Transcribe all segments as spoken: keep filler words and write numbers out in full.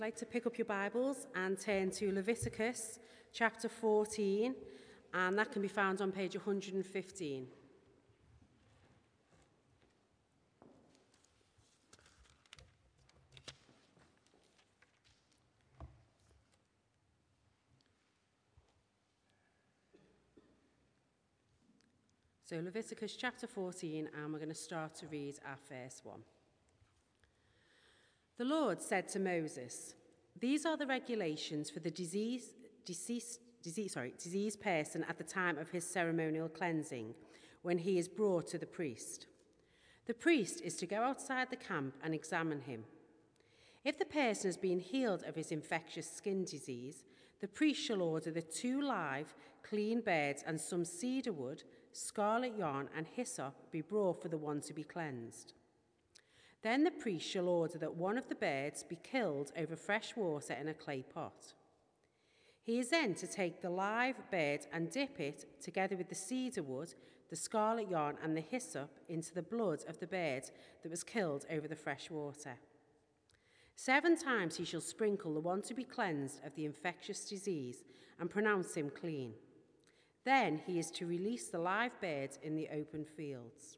I'd like to pick up your Bibles and turn to Leviticus chapter fourteen, and that can be found on page one hundred fifteen. So Leviticus chapter fourteen, and we're going to start to read our first one. The Lord said to Moses, "These are the regulations for the disease, deceased, disease, sorry, diseased person at the time of his ceremonial cleansing, when he is brought to the priest. The priest is to go outside the camp and examine him. If the person has been healed of his infectious skin disease, the priest shall order the two live, clean birds and some cedar wood, scarlet yarn and hyssop be brought for the one to be cleansed. Then the priest shall order that one of the birds be killed over fresh water in a clay pot. He is then to take the live bird and dip it, together with the cedar wood, the scarlet yarn and the hyssop, into the blood of the bird that was killed over the fresh water. Seven times he shall sprinkle the one to be cleansed of the infectious disease and pronounce him clean. Then he is to release the live bird in the open fields.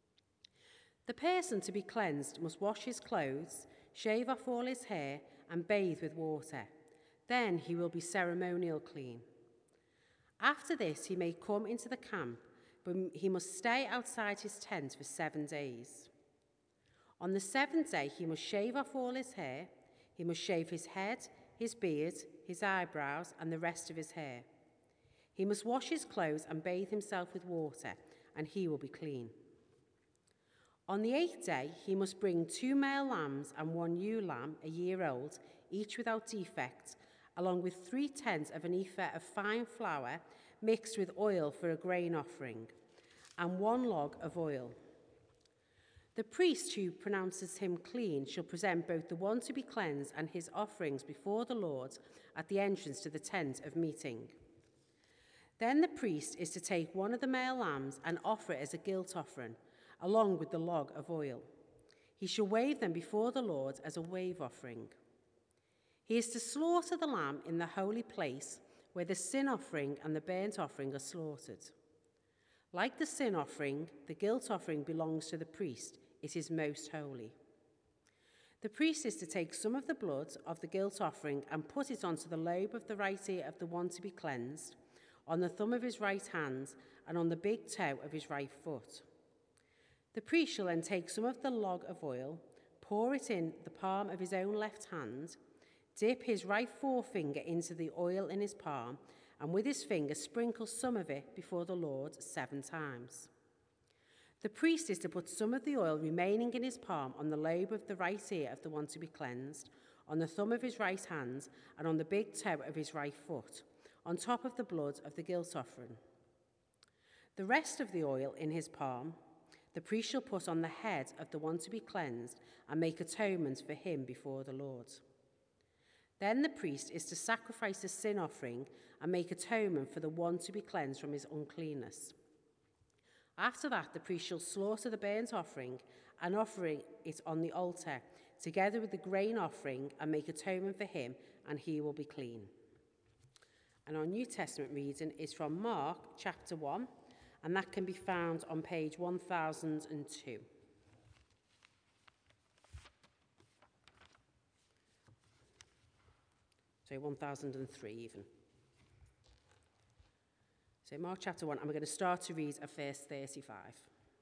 The person to be cleansed must wash his clothes, shave off all his hair, and bathe with water. Then he will be ceremonial clean. After this, he may come into the camp, but he must stay outside his tent for seven days. On the seventh day, he must shave off all his hair. He must shave his head, his beard, his eyebrows, and the rest of his hair. He must wash his clothes and bathe himself with water, and he will be clean. On the eighth day, he must bring two male lambs and one ewe lamb, a year old, each without defect, along with three tenths of an ephah of fine flour mixed with oil for a grain offering, and one log of oil. The priest who pronounces him clean shall present both the one to be cleansed and his offerings before the Lord at the entrance to the tent of meeting. Then the priest is to take one of the male lambs and offer it as a guilt offering, along with the log of oil. He shall wave them before the Lord as a wave offering. He is to slaughter the lamb in the holy place where the sin offering and the burnt offering are slaughtered. Like the sin offering, the guilt offering belongs to the priest. It is most holy. The priest is to take some of the blood of the guilt offering and put it onto the lobe of the right ear of the one to be cleansed, on the thumb of his right hand, and on the big toe of his right foot. The priest shall then take some of the log of oil, pour it in the palm of his own left hand, dip his right forefinger into the oil in his palm, and with his finger sprinkle some of it before the Lord seven times. The priest is to put some of the oil remaining in his palm on the lobe of the right ear of the one to be cleansed, on the thumb of his right hand, and on the big toe of his right foot, on top of the blood of the guilt offering. The rest of the oil in his palm the priest shall put on the head of the one to be cleansed and make atonement for him before the Lord. Then the priest is to sacrifice a sin offering and make atonement for the one to be cleansed from his uncleanness. After that, the priest shall slaughter the burnt offering and offer it on the altar, together with the grain offering, and make atonement for him, and he will be clean." And our New Testament reading is from Mark chapter one, and that can be found on page one thousand two. So one thousand three even. So Mark chapter one, and we're going to start to read at verse thirty-five.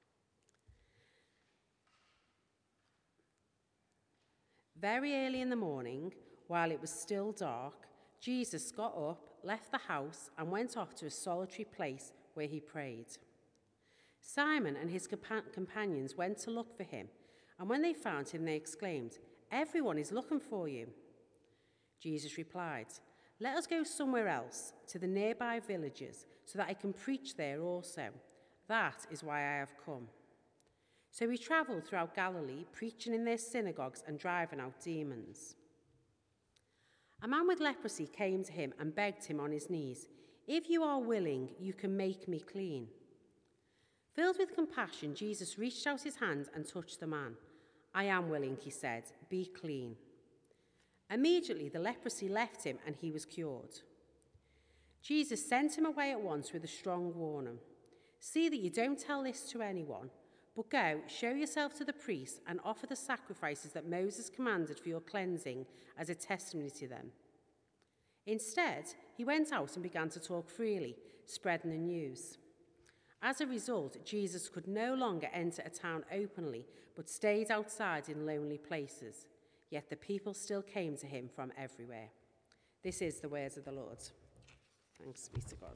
Very early in the morning, while it was still dark, Jesus got up, left the house, and went off to a solitary place where he prayed. Simon and his compa- companions went to look for him, and when they found him, they exclaimed, "Everyone is looking for you." Jesus replied, "Let us go somewhere else, to the nearby villages, so that I can preach there also. That is why I have come." So he traveled throughout Galilee, preaching in their synagogues and driving out demons. A man with leprosy came to him and begged him on his knees, "If you are willing, you can make me clean." Filled with compassion, Jesus reached out his hand and touched the man. "I am willing," he said, "be clean." Immediately the leprosy left him and he was cured. Jesus sent him away at once with a strong warning. See that you don't tell this to anyone, but go, show yourself to the priests and offer the sacrifices that Moses commanded for your cleansing as a testimony to them. Instead, he went out and began to talk freely, spreading the news. As a result, Jesus could no longer enter a town openly, but stayed outside in lonely places. Yet the people still came to him from everywhere. This is the words of the Lord. Thanks be to God.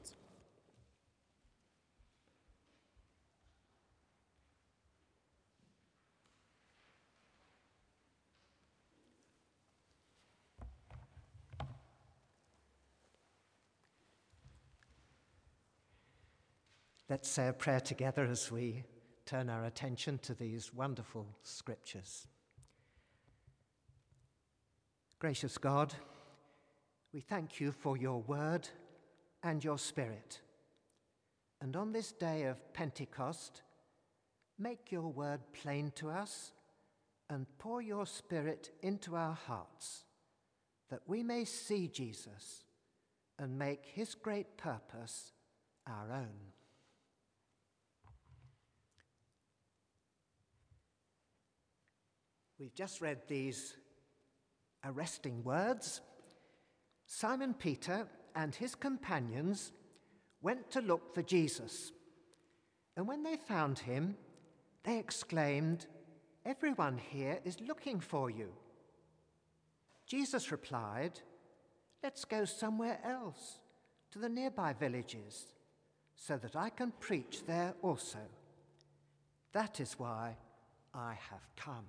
Let's say a prayer together as we turn our attention to these wonderful scriptures. Gracious God, we thank you for your word and your spirit. And on this day of Pentecost, make your word plain to us and pour your spirit into our hearts, that we may see Jesus and make his great purpose our own. We've just read these arresting words. Simon Peter and his companions went to look for Jesus. And when they found him, they exclaimed, "Everyone here is looking for you." Jesus replied, "Let's go somewhere else, to the nearby villages, so that I can preach there also. That is why I have come."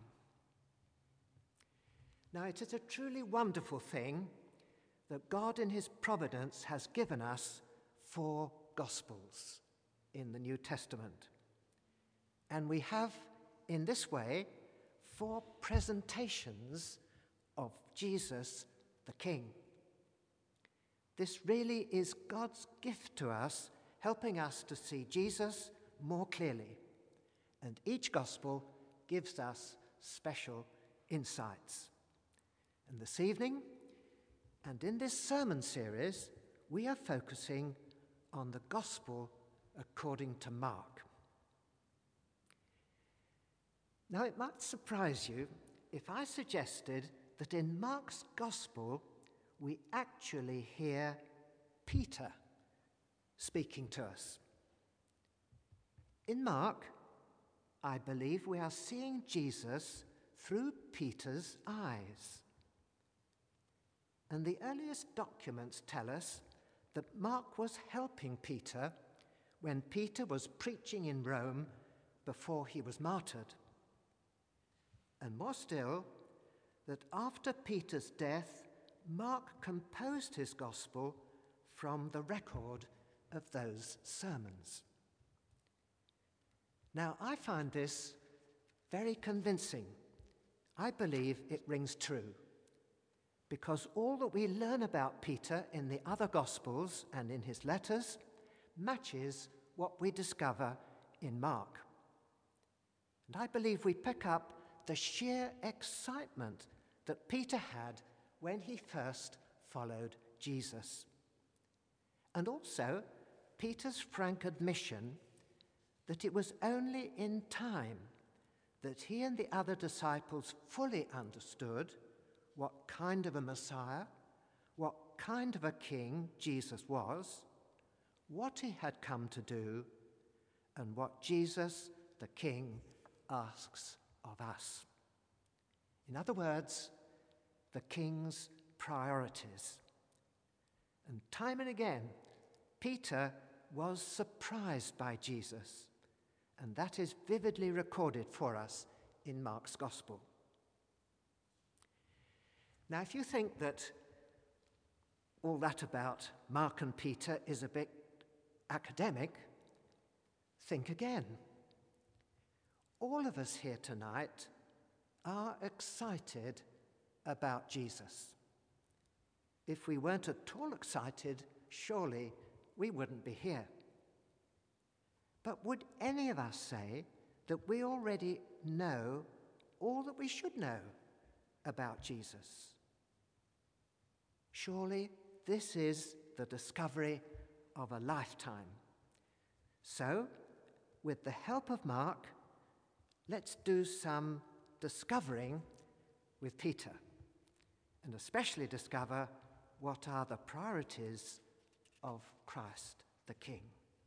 Now, it is a truly wonderful thing that God in his providence has given us four Gospels in the New Testament. And we have, in this way, four presentations of Jesus the King. This really is God's gift to us, helping us to see Jesus more clearly. And each Gospel gives us special insights. And this evening, and in this sermon series, we are focusing on the Gospel according to Mark. Now, it might surprise you if I suggested that in Mark's Gospel, we actually hear Peter speaking to us. In Mark, I believe we are seeing Jesus through Peter's eyes. And the earliest documents tell us that Mark was helping Peter when Peter was preaching in Rome before he was martyred. And more still, that after Peter's death, Mark composed his gospel from the record of those sermons. Now, I find this very convincing. I believe it rings true, because all that we learn about Peter in the other Gospels and in his letters matches what we discover in Mark. And I believe we pick up the sheer excitement that Peter had when he first followed Jesus. And also Peter's frank admission that it was only in time that he and the other disciples fully understood what kind of a Messiah, what kind of a king Jesus was, what he had come to do, and what Jesus, the King, asks of us. In other words, the King's priorities. And time and again, Peter was surprised by Jesus, and that is vividly recorded for us in Mark's Gospel. Now, if you think that all that about Mark and Peter is a bit academic, think again. All of us here tonight are excited about Jesus. If we weren't at all excited, surely we wouldn't be here. But would any of us say that we already know all that we should know about Jesus? Surely this is the discovery of a lifetime. So, with the help of Mark, let's do some discovering with Peter, and especially discover what are the priorities of Christ the King.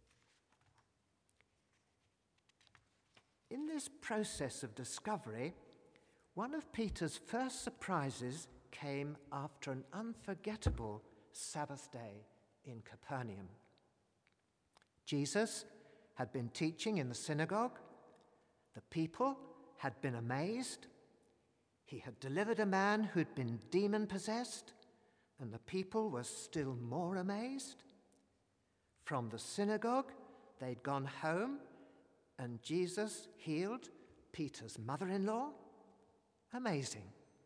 In this process of discovery, one of Peter's first surprises came after an unforgettable Sabbath day in Capernaum. Jesus had been teaching in the synagogue. The people had been amazed. He had delivered a man who'd been demon-possessed, and the people were still more amazed. From the synagogue, they'd gone home, and Jesus healed Peter's mother-in-law. Amazing.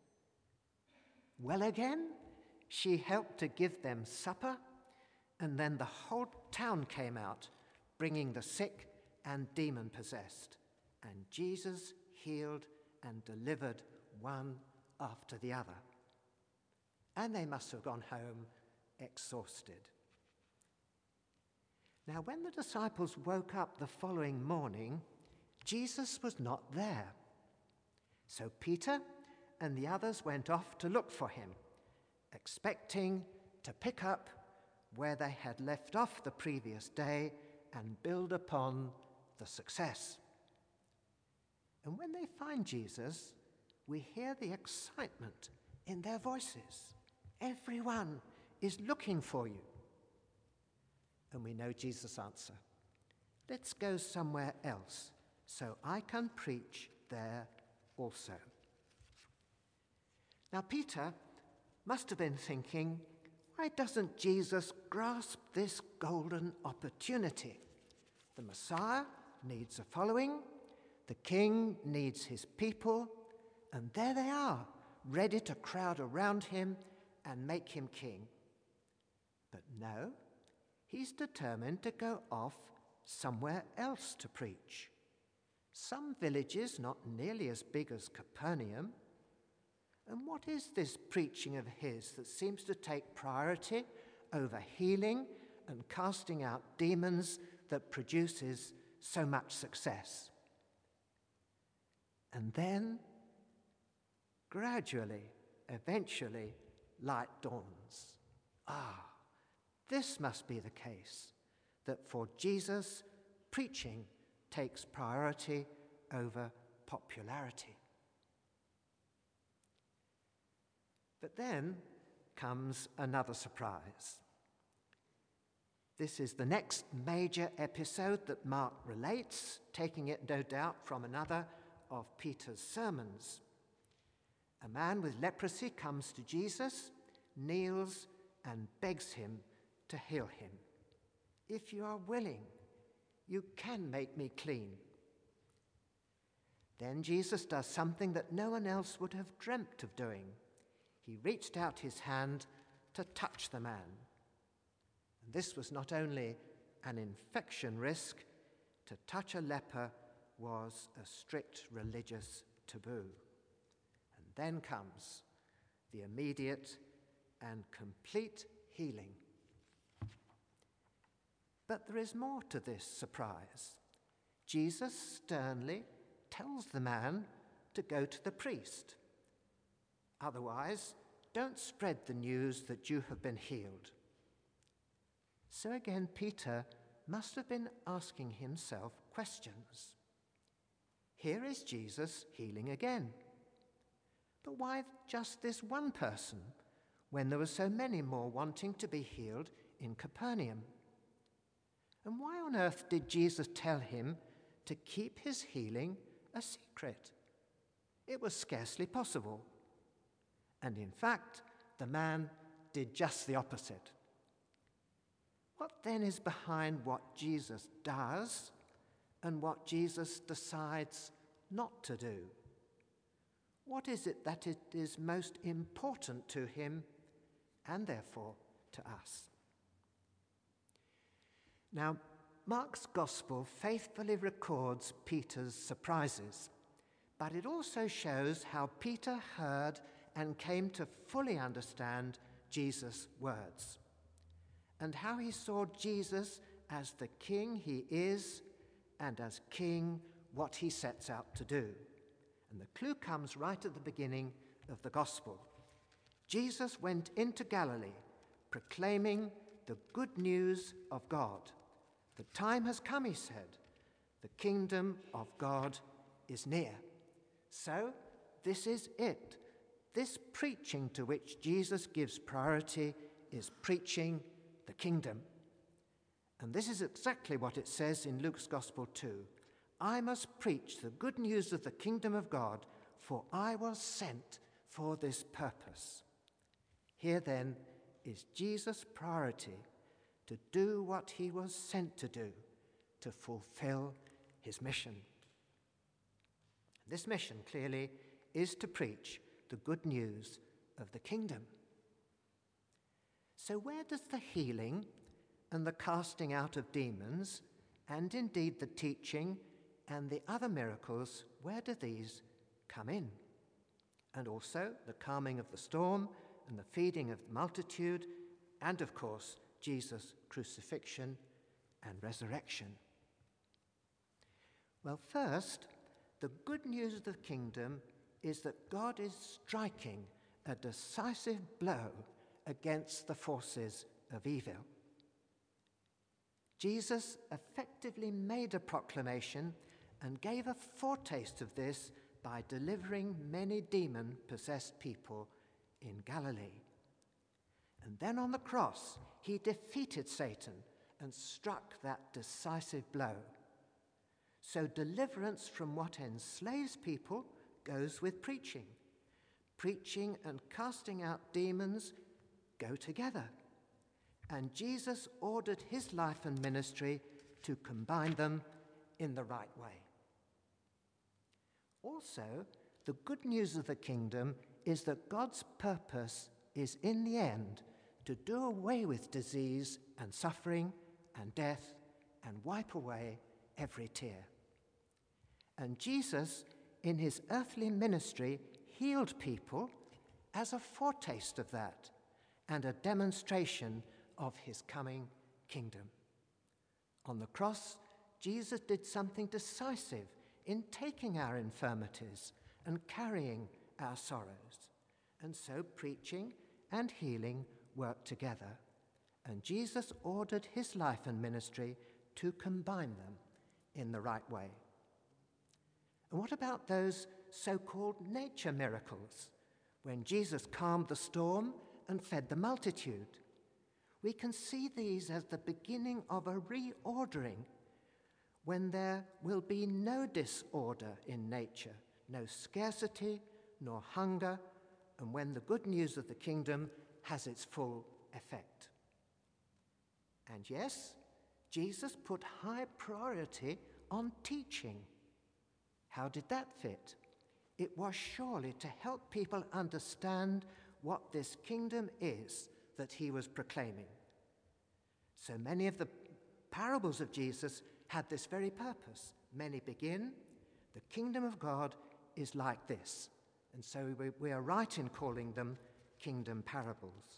Well again, she helped to give them supper, and then the whole town came out, bringing the sick and demon-possessed, and Jesus healed and delivered one after the other. And they must have gone home exhausted. Now, when the disciples woke up the following morning, Jesus was not there. So Peter and the others went off to look for him, expecting to pick up where they had left off the previous day and build upon the success. And when they find Jesus, we hear the excitement in their voices. Everyone is looking for you. And we know Jesus' answer. Let's go somewhere else so I can preach there also. Now, Peter must have been thinking, why doesn't Jesus grasp this golden opportunity? The Messiah needs a following, the King needs his people, and there they are, ready to crowd around him and make him king. But no, he's determined to go off somewhere else to preach. Some villages not nearly as big as Capernaum. And what is this preaching of his that seems to take priority over healing and casting out demons that produces so much success? And then, gradually, eventually, light dawns. Ah, this must be the case, that for Jesus, preaching takes priority over popularity. But then comes another surprise. This is the next major episode that Mark relates, taking it no doubt from another of Peter's sermons. A man with leprosy comes to Jesus, kneels, and begs him to heal him. If you are willing, you can make me clean. Then Jesus does something that no one else would have dreamt of doing. He reached out his hand to touch the man. And this was not only an infection risk, to touch a leper was a strict religious taboo. And then comes the immediate and complete healing. But there is more to this surprise. Jesus sternly tells the man to go to the priest. Otherwise, don't spread the news that you have been healed. So again, Peter must have been asking himself questions. Here is Jesus healing again. But why just this one person when there were so many more wanting to be healed in Capernaum? And why on earth did Jesus tell him to keep his healing a secret? It was scarcely possible. And in fact, the man did just the opposite. What then is behind what Jesus does and what Jesus decides not to do? What is it that it is most important to him and therefore to us? Now, Mark's Gospel faithfully records Peter's surprises, but it also shows how Peter heard and came to fully understand Jesus' words, and how he saw Jesus as the king he is, and as king what he sets out to do. And the clue comes right at the beginning of the gospel. Jesus went into Galilee, proclaiming the good news of God. The time has come, he said. The kingdom of God is near. So, this is it. This preaching to which Jesus gives priority is preaching the kingdom. And this is exactly what it says in Luke's Gospel too. I must preach the good news of the kingdom of God, for I was sent for this purpose. Here then is Jesus' priority to do what he was sent to do, to fulfill his mission. This mission, clearly, is to preach the good news of the kingdom. So where does the healing and the casting out of demons, and indeed the teaching and the other miracles, where do these come in? And also the calming of the storm and the feeding of the multitude, and of course Jesus' crucifixion and resurrection. Well, first, the good news of the kingdom is that God is striking a decisive blow against the forces of evil. Jesus effectively made a proclamation and gave a foretaste of this by delivering many demon-possessed people in Galilee. And then on the cross, he defeated Satan and struck that decisive blow. So deliverance from what enslaves people goes with preaching. Preaching and casting out demons go together. And Jesus ordered his life and ministry to combine them in the right way. Also, the good news of the kingdom is that God's purpose is in the end to do away with disease and suffering and death and wipe away every tear. And Jesus, in his earthly ministry, healed people as a foretaste of that and a demonstration of his coming kingdom. On the cross, Jesus did something decisive in taking our infirmities and carrying our sorrows. And so preaching and healing work together. And Jesus ordered his life and ministry to combine them in the right way. And what about those so-called nature miracles, when Jesus calmed the storm and fed the multitude? We can see these as the beginning of a reordering, when there will be no disorder in nature, no scarcity nor hunger, and when the good news of the kingdom has its full effect. And yes, Jesus put high priority on teaching. How did that fit? It was surely to help people understand what this kingdom is that he was proclaiming. So many of the parables of Jesus had this very purpose. Many begin, the kingdom of God is like this. And so we, we are right in calling them kingdom parables.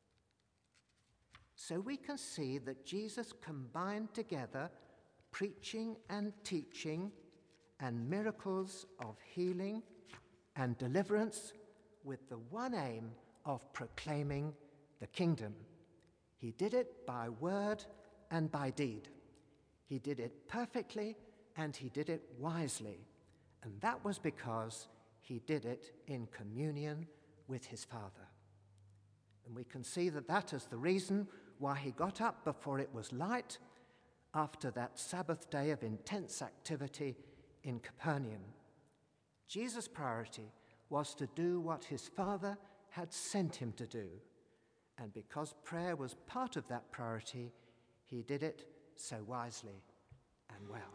So we can see that Jesus combined together preaching and teaching and miracles of healing and deliverance with the one aim of proclaiming the kingdom. He did it by word and by deed. He did it perfectly and he did it wisely. And that was because he did it in communion with his Father. And we can see that that is the reason why he got up before it was light after that Sabbath day of intense activity in Capernaum. Jesus' priority was to do what his Father had sent him to do. And because prayer was part of that priority, he did it so wisely and well.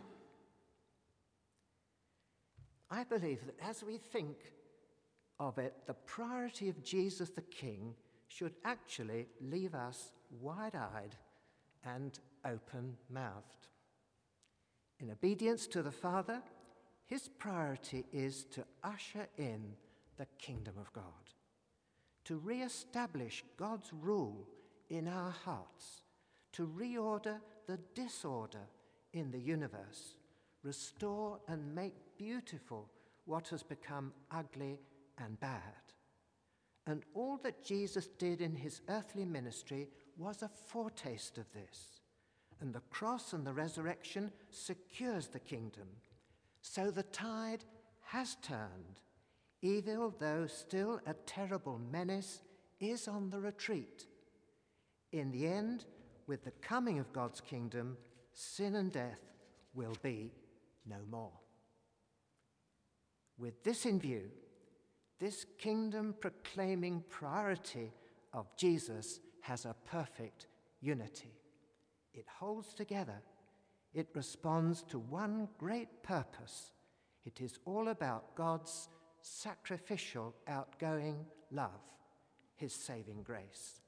I believe that as we think of it, the priority of Jesus the King should actually leave us wide-eyed and open-mouthed. In obedience to the Father, his priority is to usher in the kingdom of God, to re-establish God's rule in our hearts, to reorder the disorder in the universe, restore and make beautiful what has become ugly and bad. And all that Jesus did in his earthly ministry was a foretaste of this. And the cross and the resurrection secures the kingdom. So the tide has turned. Evil, though still a terrible menace, is on the retreat. In the end, with the coming of God's kingdom, sin and death will be no more. With this in view, this kingdom-proclaiming priority of Jesus has a perfect unity. It holds together. It responds to one great purpose. It is all about God's sacrificial, outgoing love, his saving grace.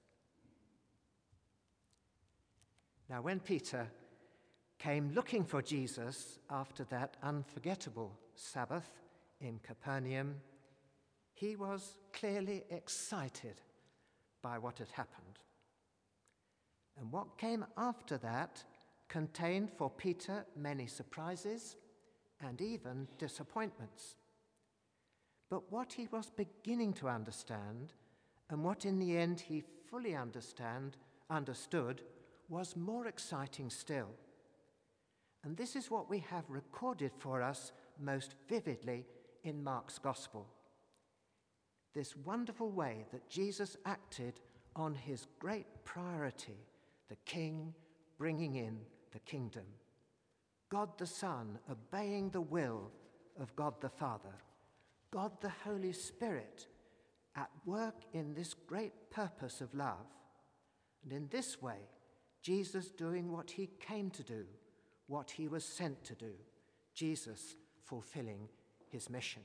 Now, when Peter came looking for Jesus after that unforgettable Sabbath in Capernaum, he was clearly excited by what had happened. And what came after that contained for Peter many surprises and even disappointments. But what he was beginning to understand, and what in the end he fully understand, understood, was more exciting still. And this is what we have recorded for us most vividly in Mark's Gospel. This wonderful way that Jesus acted on his great priority, the King bringing in the kingdom. God the Son obeying the will of God the Father. God the Holy Spirit at work in this great purpose of love. And in this way, Jesus doing what he came to do, what he was sent to do, Jesus fulfilling his mission.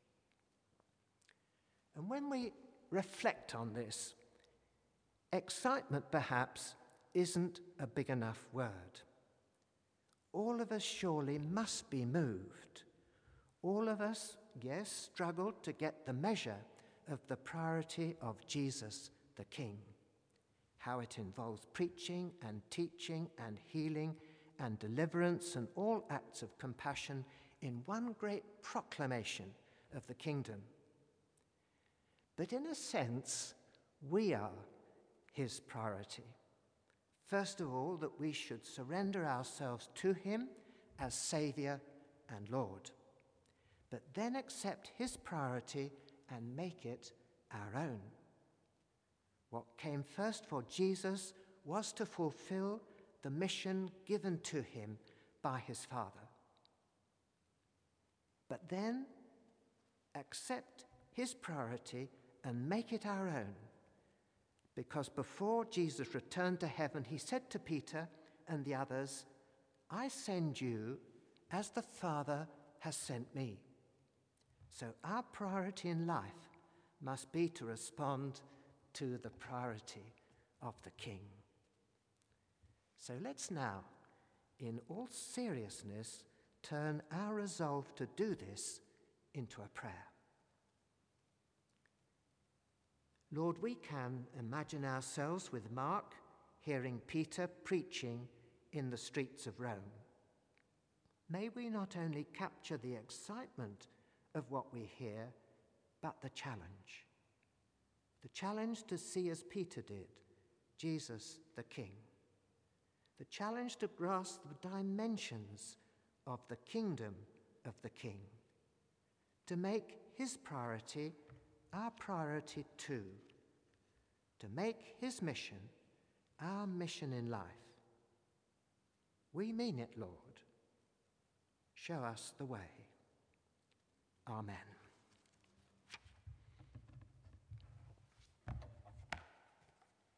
And when we reflect on this, excitement perhaps isn't a big enough word. All of us surely must be moved. All of us, yes, struggled to get the measure of the priority of Jesus the King, how it involves preaching and teaching and healing and deliverance and all acts of compassion in one great proclamation of the kingdom. But in a sense, we are his priority. First of all, that we should surrender ourselves to him as Saviour and Lord, but then accept his priority and make it our own. What came first for Jesus was to fulfill the mission given to him by his Father. But then accept his priority and make it our own. Because before Jesus returned to heaven, he said to Peter and the others, I send you as the Father has sent me. So our priority in life must be to respond to the priority of the King. So let's now, in all seriousness, turn our resolve to do this into a prayer. Lord, we can imagine ourselves with Mark hearing Peter preaching in the streets of Rome. May we not only capture the excitement of what we hear, but the challenge. The challenge to see as Peter did, Jesus the King. The challenge to grasp the dimensions of the kingdom of the King. To make his priority our priority too. To make his mission our mission in life. We mean it, Lord. Show us the way. Amen.